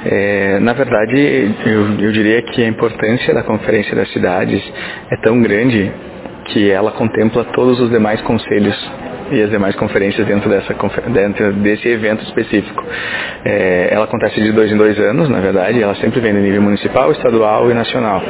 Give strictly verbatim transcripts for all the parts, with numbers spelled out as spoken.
É, na verdade, eu, eu diria que a importância da Conferência das Cidades é tão grande que ela contempla todos os demais conselhos e as demais conferências dentro, dessa, dentro desse evento específico. É, ela acontece de dois em dois anos, na verdade, ela sempre vem no nível municipal, estadual e nacional.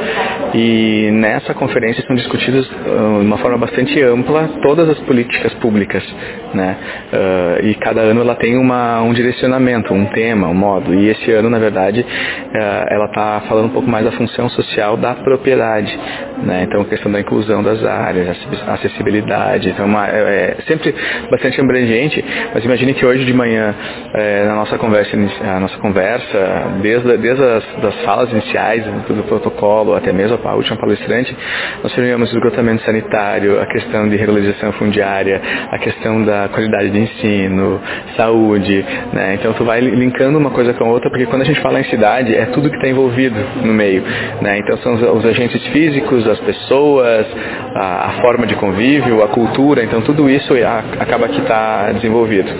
E nessa conferência são discutidas uh, de uma forma bastante ampla todas as políticas públicas, né? Uh, e cada ano ela tem uma, um direcionamento, um tema, um modo. E esse ano, na verdade, uh, ela está falando um pouco mais da função social da propriedade, né? Então, a questão da inclusão das áreas, acessibilidade, então uma, é, é sempre bastante abrangente, mas imagine que hoje de manhã, é, na nossa conversa, a nossa conversa, desde, desde as das falas iniciais do protocolo até mesmo a última palestrante, nós tivemos o esgotamento sanitário, a questão de regularização fundiária, a questão da qualidade de ensino, saúde, né? Então tu vai linkando uma coisa com a outra, porque quando a gente fala em cidade, é tudo que está envolvido no meio, né? Então são os, os agentes físicos, as pessoas, a, a forma de convívio, a cultura, então tudo isso a, acaba que está desenvolvido.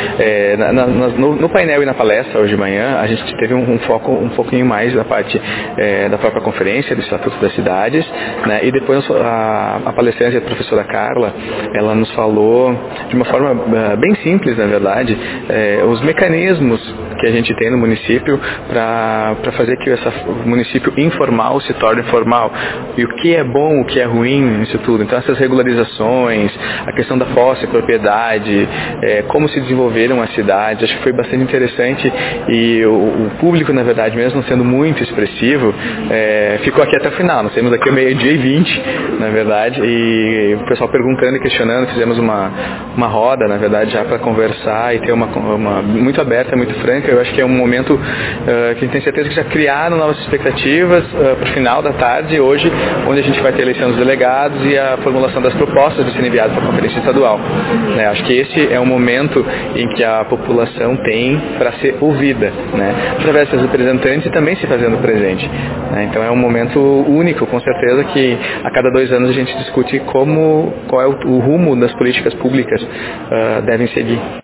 É, na, na, no, no painel e na palestra hoje de manhã, a gente teve um, um foco um pouquinho mais da parte é, da própria conferência, do Estatuto das Cidades, né? E depois a, a palestrante, a professora Carla, ela nos falou de uma forma uh, bem simples, na verdade, é, os mecanismos que a gente tem no município para fazer que esse município informal se torne formal. E o que é bom, o que é ruim nisso tudo. Então essas regularizações, a questão da posse, propriedade, é, como se desenvolveram as cidades, acho que foi bastante interessante e o, o público, na verdade, mesmo sendo muito expressivo, é, ficou aqui até o final. Nós temos aqui o meio-dia e vinte, na verdade, e o pessoal perguntando e questionando, fizemos uma, uma roda, na verdade, já para conversar e ter uma, uma muito aberta, muito franca. Eu acho que é um momento uh, que a gente tem certeza que já criaram novas expectativas uh, para o final da tarde, hoje, onde a gente vai ter a eleição dos delegados e a formulação das propostas de serem enviadas para a Conferência Estadual. Né? Acho que esse é um momento em que a população tem para ser ouvida, né? Através dos representantes e também se fazendo presente. Né? Então é um momento único, com certeza, que a cada dois anos a gente discute como, qual é o, o rumo das políticas públicas uh, devem seguir.